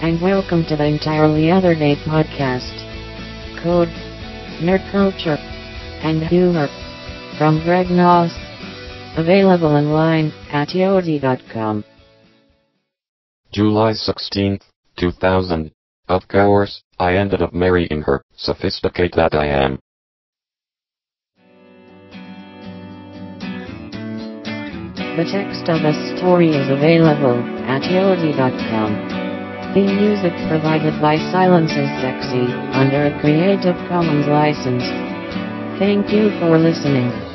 and welcome to the Entirely Other Day podcast. Code, nerd culture, and humor from Greg Noss. Available online at yodi.com. July 16th, 2000. Of course, I ended up marrying her, sophisticate that I am. The text of the story is available at yodi.com. Theme music provided by Silence is Sexy, under a Creative Commons license. Thank you for listening.